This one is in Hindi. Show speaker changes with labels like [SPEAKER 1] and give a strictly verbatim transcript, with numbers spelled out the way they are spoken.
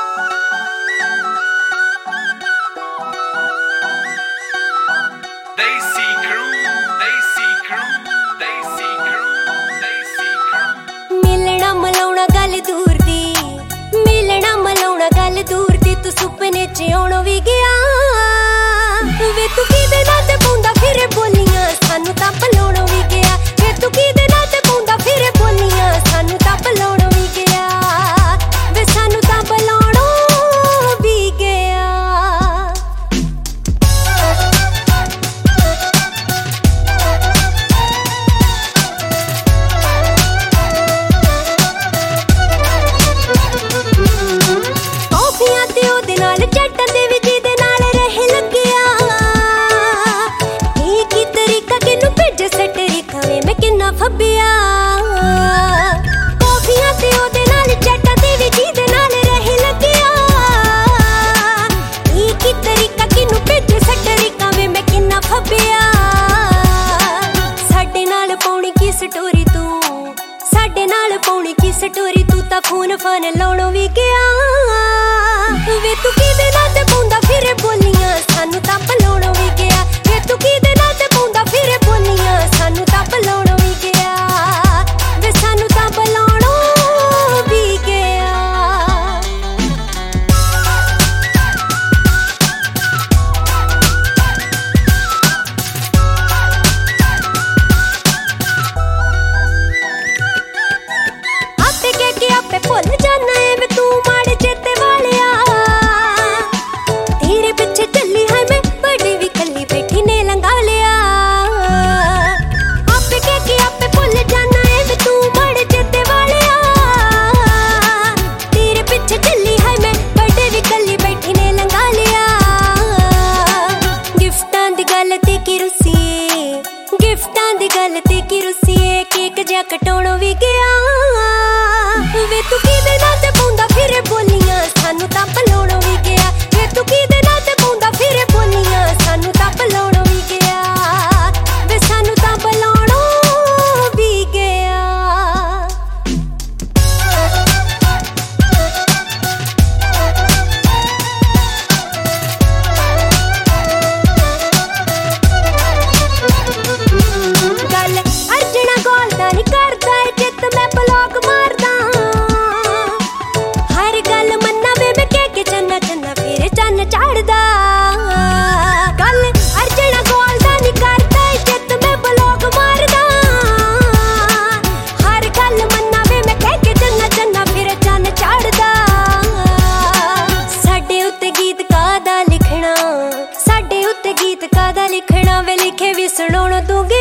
[SPEAKER 1] मिलना मलाउना गल दूर दी, मिलना मलाउना गल दूर दी, तू सुपने च आउण भी गया वे तू किदे नाल ते पौंदा फिरे बोलियां सानू तां भुलाउण भी गया वे तू किदे नाल ते पौंदा फिरे बोलियां सानू तां भुलाउण भी गया वे सानू तां भुलाउण भी गया। टॉफियां ते ओदे नाल चट्टन दे विच दे नाल रह लगिया ए की तरीका किनु भेजे सटरीका वे मैं किन्ना फबिया टॉफियां ते ओदे नाल चट्टन दे विच दे नाल रह लगिया ए की तरीका किनु भेजे सटरीका वे मैं किन्ना फबिया। साडे नाल पौणी की स्टोरी तू साडे नाल पौणी की स्टोरी तू तां खून फन लाउणों भी गया वे तू किदे नाल ते पौंदा फिरे बोलियां सानू तां भुलाउण भी गया वे तू किदे नाल ते पौंदा फिरे बोलियां सानू तां भुलाउण भी गया वे सानू तां भुलाउण भी गया। आपे कह के आपे भुल जाना है वे तू माड़े चेते वालिया तेरे पीछे चली है मैं बड़ी भी कली बैठी ने लंघा लिया आपे कह के आपे भुल जाना है वे तू माड़े चेते वालिया तेरे पीछे चली है मैं बड़ी भी कली बैठी ने लंघा लिया। गिफ्टां दी गल ते की रुसी गिफ्टां दी गल ते की रुसी केक जा कटाउण भी गया वे तू किदे नाल ते पौंदा फिरे बोलियां सानू तां भुलाउण भी गया वे तू किदे नाल ते पौंदा फिरे बोलियां सानू तां भुलाउण भी गया वे सानू तां भुलाउण भी गया। गल अर्जना गोल दा नहीं करदा ए जित मैं ब्लॉक मारदा हर गल मन्ना वे मैं कह के चन्ना चन्ना फिर चन्न चढ़दा गल अर्जना गोल दा नहीं करदा ए जित मैं ब्लॉक मारदा हर गल मन्ना वे मैं कह के चन्ना चन्ना फिर चन्न चढ़दा। साडे उत्ते गीत कादा लिखना साडे उत्ते गीत कादा लिखना वे लिखे भी सुनाउण दूंगी